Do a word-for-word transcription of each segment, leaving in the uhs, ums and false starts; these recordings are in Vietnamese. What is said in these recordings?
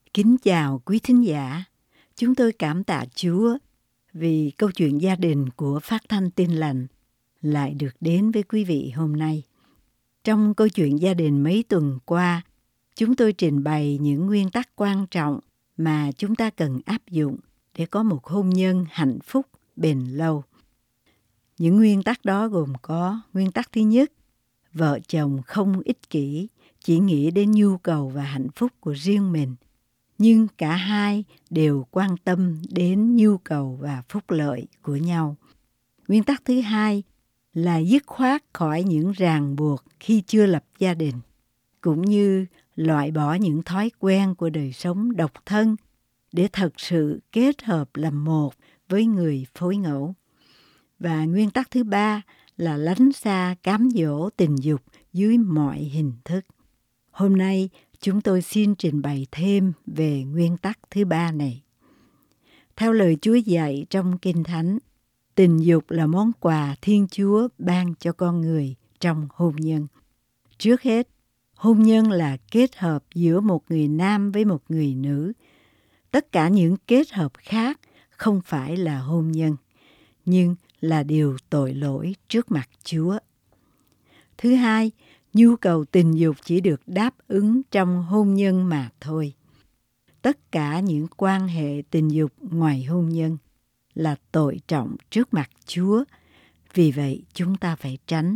Kính chào quý thính giả. Chúng tôi cảm tạ Chúa vì câu chuyện gia đình của Phát thanh Tin Lành lại được đến với quý vị hôm nay. Trong câu chuyện gia đình mấy tuần qua, chúng tôi trình bày những nguyên tắc quan trọng mà chúng ta cần áp dụng để có một hôn nhân hạnh phúc, bền lâu. Những nguyên tắc đó gồm có: nguyên tắc thứ nhất, vợ chồng không ích kỷ, chỉ nghĩ đến nhu cầu và hạnh phúc của riêng mình, nhưng cả hai đều quan tâm đến nhu cầu và phúc lợi của nhau. Nguyên tắc thứ hai là dứt khoát khỏi những ràng buộc khi chưa lập gia đình, cũng như loại bỏ những thói quen của đời sống độc thân để thật sự kết hợp làm một với người phối ngẫu. Và nguyên tắc thứ ba là lánh xa cám dỗ tình dục dưới mọi hình thức. Hôm nay, chúng tôi xin trình bày thêm về nguyên tắc thứ ba này. Theo lời Chúa dạy trong Kinh Thánh, tình dục là món quà Thiên Chúa ban cho con người trong hôn nhân. Trước hết, hôn nhân là kết hợp giữa một người nam với một người nữ. Tất cả những kết hợp khác không phải là hôn nhân, nhưng là điều tội lỗi trước mặt Chúa. Thứ hai, nhu cầu tình dục chỉ được đáp ứng trong hôn nhân mà thôi. Tất cả những quan hệ tình dục ngoài hôn nhân là tội trọng trước mặt Chúa, vì vậy chúng ta phải tránh.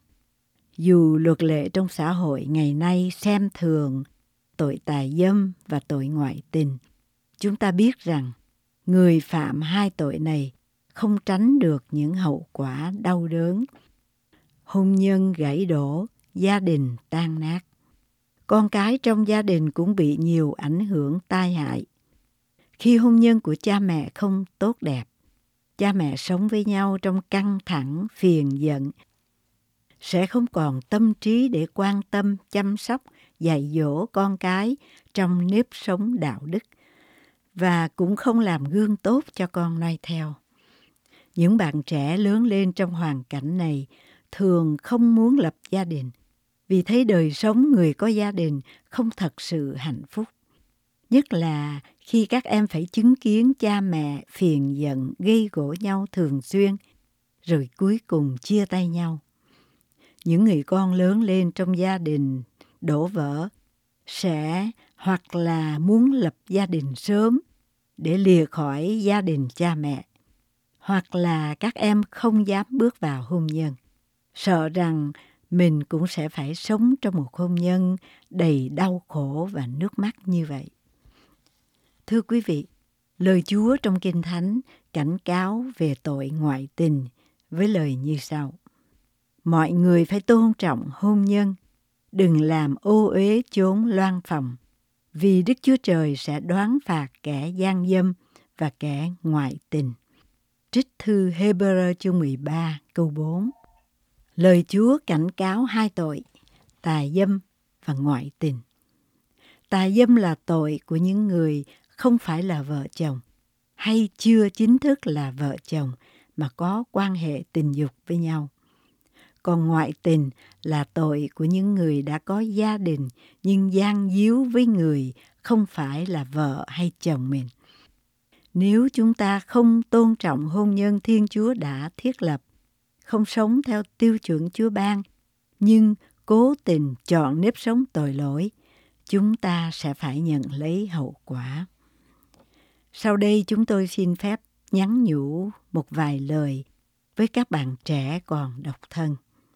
Dù luật lệ trong xã hội ngày nay xem thường tội tà dâm và tội ngoại tình, chúng ta biết rằng người phạm hai tội này không tránh được những hậu quả đau đớn. Hôn nhân gãy đổ, gia đình tan nát. Con cái trong gia đình cũng bị nhiều ảnh hưởng tai hại. Khi hôn nhân của cha mẹ không tốt đẹp, cha mẹ sống với nhau trong căng thẳng, phiền giận, sẽ không còn tâm trí để quan tâm, chăm sóc, dạy dỗ con cái trong nếp sống đạo đức, và cũng không làm gương tốt cho con noi theo. Những bạn trẻ lớn lên trong hoàn cảnh này thường không muốn lập gia đình, vì thấy đời sống người có gia đình không thật sự hạnh phúc. Nhất là khi các em phải chứng kiến cha mẹ phiền giận, gây gổ nhau thường xuyên, rồi cuối cùng chia tay nhau. Những người con lớn lên trong gia đình đổ vỡ sẽ hoặc là muốn lập gia đình sớm để lìa khỏi gia đình cha mẹ, hoặc là các em không dám bước vào hôn nhân, sợ rằng mình cũng sẽ phải sống trong một hôn nhân đầy đau khổ và nước mắt như vậy. Thưa quý vị, lời Chúa trong Kinh Thánh cảnh cáo về tội ngoại tình với lời như sau: mọi người phải tôn trọng hôn nhân, đừng làm ô uế chốn loan phòng, vì Đức Chúa Trời sẽ đoán phạt kẻ gian dâm và kẻ ngoại tình. Trích thư Hê-bơ-rơ chương mười ba câu bốn. Lời Chúa cảnh cáo hai tội, tà dâm và ngoại tình. Tà dâm là tội của những người không phải là vợ chồng hay chưa chính thức là vợ chồng mà có quan hệ tình dục với nhau. Còn ngoại tình là tội của những người đã có gia đình nhưng gian díu với người không phải là vợ hay chồng mình. Nếu chúng ta không tôn trọng hôn nhân Thiên Chúa đã thiết lập, không sống theo tiêu chuẩn Chúa ban, nhưng cố tình chọn nếp sống tội lỗi, chúng ta sẽ phải nhận lấy hậu quả. Sau đây chúng tôi xin phép nhắn nhủ một vài lời với các bạn trẻ còn độc thân.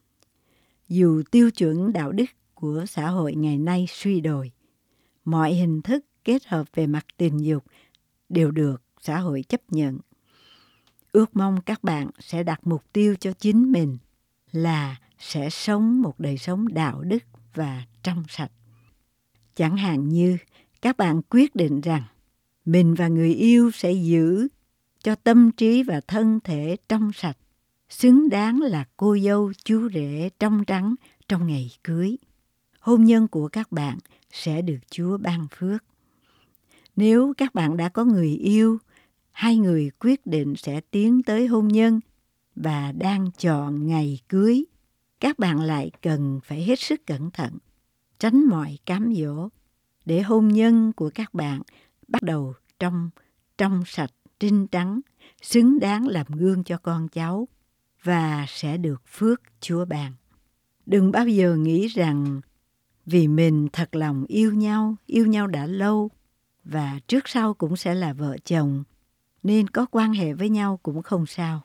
Dù tiêu chuẩn đạo đức của xã hội ngày nay suy đồi, mọi hình thức kết hợp về mặt tình dục đều được xã hội chấp nhận. Ước mong các bạn sẽ đặt mục tiêu cho chính mình là sẽ sống một đời sống đạo đức và trong sạch. Chẳng hạn như các bạn quyết định rằng mình và người yêu sẽ giữ cho tâm trí và thân thể trong sạch, xứng đáng là cô dâu chú rể trong trắng trong ngày cưới. Hôn nhân của các bạn sẽ được Chúa ban phước. Nếu các bạn đã có người yêu, hai người quyết định sẽ tiến tới hôn nhân và đang chọn ngày cưới, các bạn lại cần phải hết sức cẩn thận, tránh mọi cám dỗ, để hôn nhân của các bạn bắt đầu trong trong sạch, trinh trắng, xứng đáng làm gương cho con cháu và sẽ được phước Chúa ban. Đừng bao giờ nghĩ rằng vì mình thật lòng yêu nhau, yêu nhau đã lâu và trước sau cũng sẽ là vợ chồng, nên có quan hệ với nhau cũng không sao.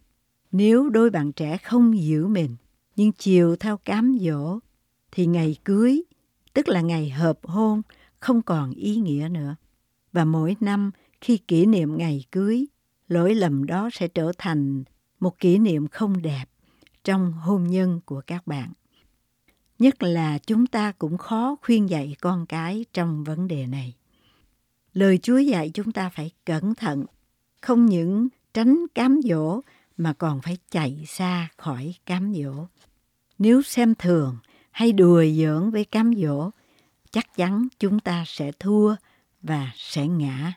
Nếu đôi bạn trẻ không giữ mình, nhưng chiều theo cám dỗ, thì ngày cưới, tức là ngày hợp hôn, không còn ý nghĩa nữa. Và mỗi năm khi kỷ niệm ngày cưới, lỗi lầm đó sẽ trở thành một kỷ niệm không đẹp trong hôn nhân của các bạn. Nhất là chúng ta cũng khó khuyên dạy con cái trong vấn đề này. Lời Chúa dạy chúng ta phải cẩn thận, không những tránh cám dỗ mà còn phải chạy xa khỏi cám dỗ. Nếu xem thường hay đùa giỡn với cám dỗ, chắc chắn chúng ta sẽ thua và sẽ ngã.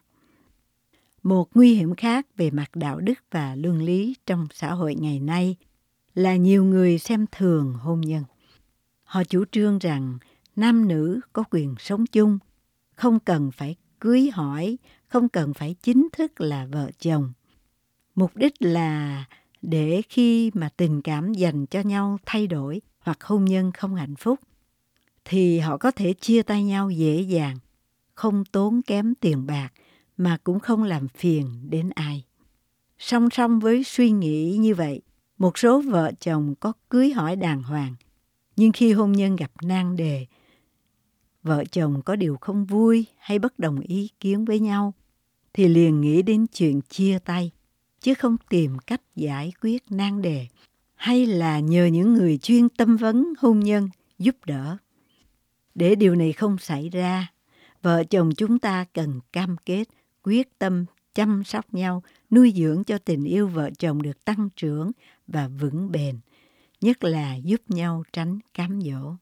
Một nguy hiểm khác về mặt đạo đức và luân lý trong xã hội ngày nay là nhiều người xem thường hôn nhân. Họ chủ trương rằng nam nữ có quyền sống chung, không cần phải cưới hỏi, không cần phải chính thức là vợ chồng. Mục đích là để khi mà tình cảm dành cho nhau thay đổi hoặc hôn nhân không hạnh phúc, thì họ có thể chia tay nhau dễ dàng, không tốn kém tiền bạc mà cũng không làm phiền đến ai. Song song với suy nghĩ như vậy, một số vợ chồng có cưới hỏi đàng hoàng, nhưng khi hôn nhân gặp nan đề, vợ chồng có điều không vui hay bất đồng ý kiến với nhau, thì liền nghĩ đến chuyện chia tay, chứ không tìm cách giải quyết nan đề, hay là nhờ những người chuyên tâm vấn hôn nhân giúp đỡ. Để điều này không xảy ra, vợ chồng chúng ta cần cam kết, quyết tâm chăm sóc nhau, nuôi dưỡng cho tình yêu vợ chồng được tăng trưởng và vững bền, nhất là giúp nhau tránh cám dỗ.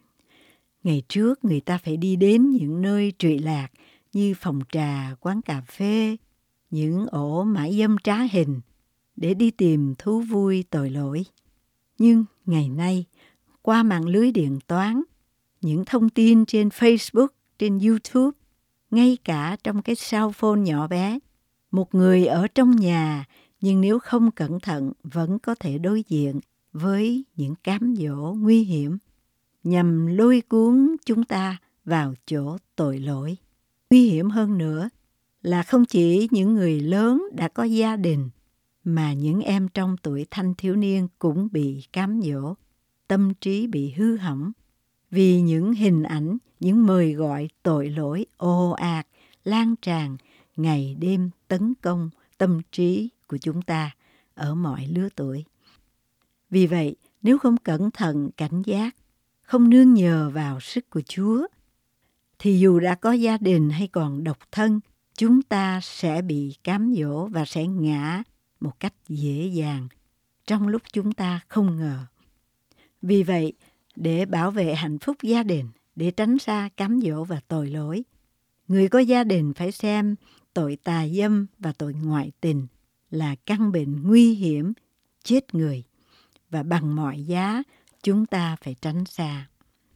Ngày trước người ta phải đi đến những nơi trụy lạc như phòng trà, quán cà phê, những ổ mại dâm trá hình để đi tìm thú vui tội lỗi. Nhưng ngày nay, qua mạng lưới điện toán, những thông tin trên Facebook, trên YouTube, ngay cả trong cái cell phone nhỏ bé, một người ở trong nhà nhưng nếu không cẩn thận vẫn có thể đối diện với những cám dỗ nguy hiểm nhằm lôi cuốn chúng ta vào chỗ tội lỗi. Nguy hiểm hơn nữa là không chỉ những người lớn đã có gia đình mà những em trong tuổi thanh thiếu niên cũng bị cám dỗ, tâm trí bị hư hỏng vì những hình ảnh, những mời gọi tội lỗi ồ ạt, lan tràn, ngày đêm tấn công tâm trí của chúng ta ở mọi lứa tuổi. Vì vậy, nếu không cẩn thận cảnh giác, không nương nhờ vào sức của Chúa, thì dù đã có gia đình hay còn độc thân, chúng ta sẽ bị cám dỗ và sẽ ngã một cách dễ dàng trong lúc chúng ta không ngờ. Vì vậy, để bảo vệ hạnh phúc gia đình, để tránh xa cám dỗ và tội lỗi, người có gia đình phải xem tội tà dâm và tội ngoại tình là căn bệnh nguy hiểm, chết người, và bằng mọi giá chúng ta phải tránh xa.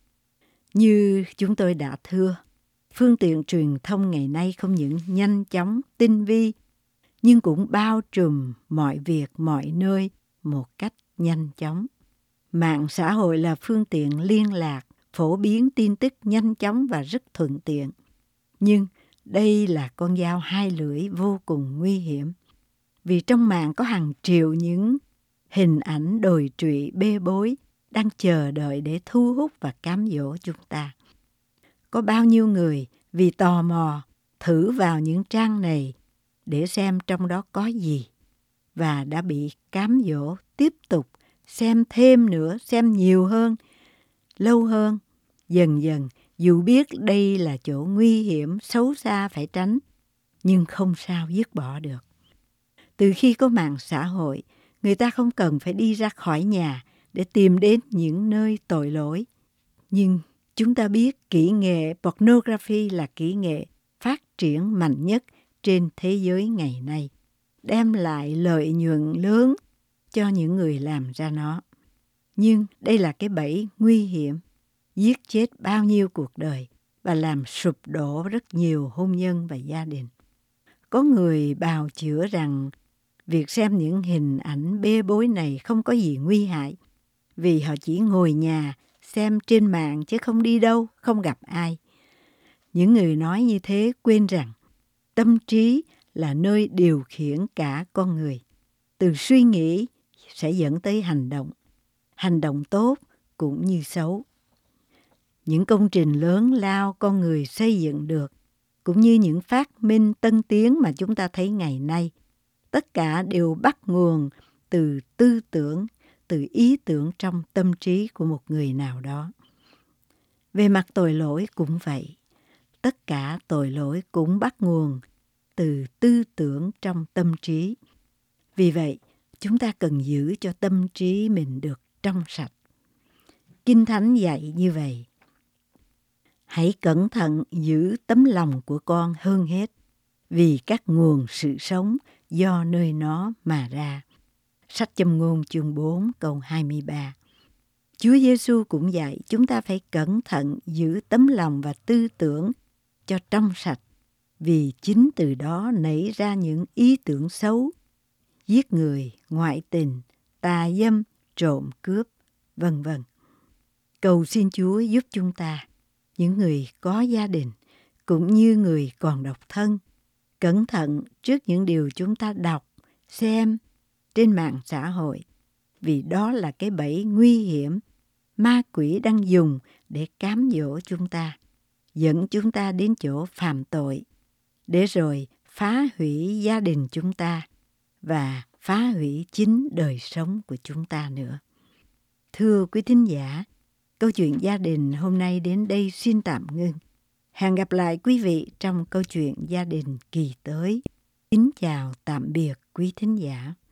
Như chúng tôi đã thưa, phương tiện truyền thông ngày nay không những nhanh chóng, tinh vi, nhưng cũng bao trùm mọi việc, mọi nơi một cách nhanh chóng. Mạng xã hội là phương tiện liên lạc, phổ biến tin tức nhanh chóng và rất thuận tiện. Nhưng đây là con dao hai lưỡi vô cùng nguy hiểm. Vì trong mạng có hàng triệu những hình ảnh đồi trụy bê bối đang chờ đợi để thu hút và cám dỗ chúng ta. Có bao nhiêu người vì tò mò thử vào những trang này để xem trong đó có gì và đã bị cám dỗ tiếp tục xem thêm nữa, xem nhiều hơn, lâu hơn. Dần dần, dù biết đây là chỗ nguy hiểm, xấu xa phải tránh, nhưng không sao dứt bỏ được. Từ khi có mạng xã hội, người ta không cần phải đi ra khỏi nhà để tìm đến những nơi tội lỗi. Nhưng chúng ta biết kỹ nghệ pornography là kỹ nghệ phát triển mạnh nhất trên thế giới ngày nay, đem lại lợi nhuận lớn cho những người làm ra nó. Nhưng đây là cái bẫy nguy hiểm, giết chết bao nhiêu cuộc đời và làm sụp đổ rất nhiều hôn nhân và gia đình. Có người bào chữa rằng việc xem những hình ảnh bê bối này không có gì nguy hại, vì họ chỉ ngồi nhà xem trên mạng chứ không đi đâu, không gặp ai. Những người nói như thế quên rằng tâm trí là nơi điều khiển cả con người. Từ suy nghĩ sẽ dẫn tới hành động, hành động tốt cũng như xấu. Những công trình lớn lao con người xây dựng được, cũng như những phát minh tân tiến mà chúng ta thấy ngày nay, tất cả đều bắt nguồn từ tư tưởng, từ ý tưởng trong tâm trí của một người nào đó. Về mặt tội lỗi cũng vậy. Tất cả tội lỗi cũng bắt nguồn từ tư tưởng trong tâm trí. Vì vậy, chúng ta cần giữ cho tâm trí mình được trong sạch. Kinh Thánh dạy như vậy: hãy cẩn thận giữ tấm lòng của con hơn hết, vì các nguồn sự sống do nơi nó mà ra. Sách Châm ngôn chương bốn câu hai mươi ba. Chúa Giêsu cũng dạy chúng ta phải cẩn thận giữ tấm lòng và tư tưởng cho trong sạch, vì chính từ đó nảy ra những ý tưởng xấu, giết người, ngoại tình, tà dâm, trộm cướp, vân vân. Cầu xin Chúa giúp chúng ta, những người có gia đình cũng như người còn độc thân, cẩn thận trước những điều chúng ta đọc, xem trên mạng xã hội, vì đó là cái bẫy nguy hiểm ma quỷ đang dùng để cám dỗ chúng ta, dẫn chúng ta đến chỗ phạm tội, để rồi phá hủy gia đình chúng ta và phá hủy chính đời sống của chúng ta nữa. Thưa quý thính giả, câu chuyện gia đình hôm nay đến đây xin tạm ngưng. Hẹn gặp lại quý vị trong câu chuyện gia đình kỳ tới. Kính chào tạm biệt quý thính giả.